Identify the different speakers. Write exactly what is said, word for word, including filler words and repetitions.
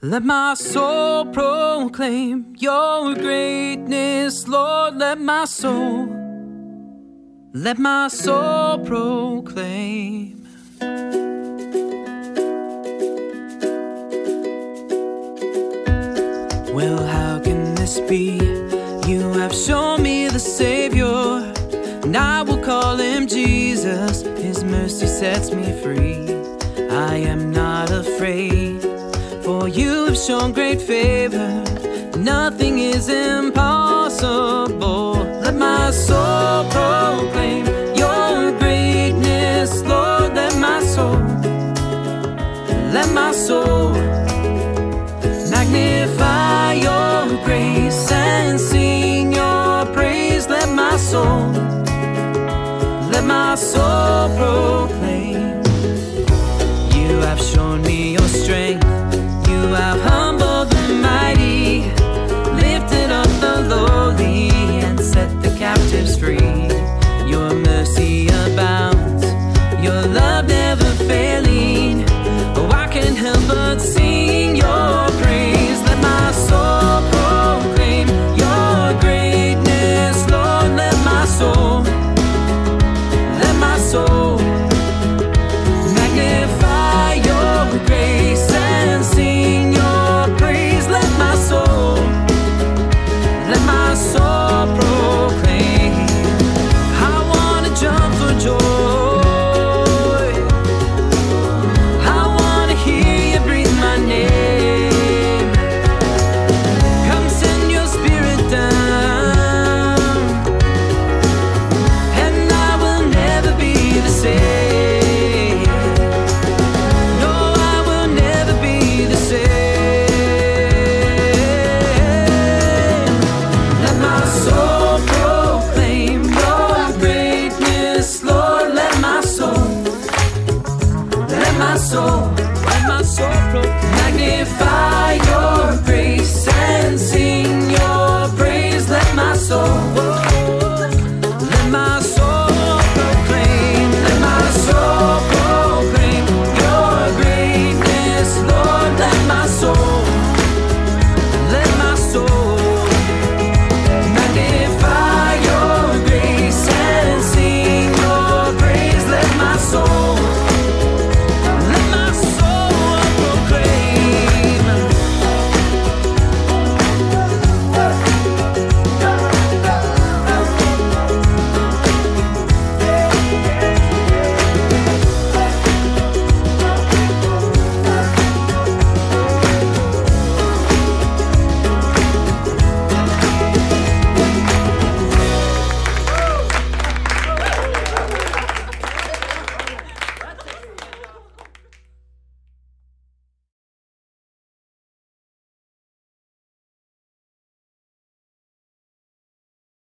Speaker 1: Let my soul proclaim your greatness, Lord. Let my soul, let my soul proclaim. Well, how can this be? You have shown me the Savior, and I will call him Jesus. His mercy sets me free. I am not afraid, for you have shown great favor. Nothing is impossible. Let my soul proclaim your greatness, Lord. Let my soul, let my soul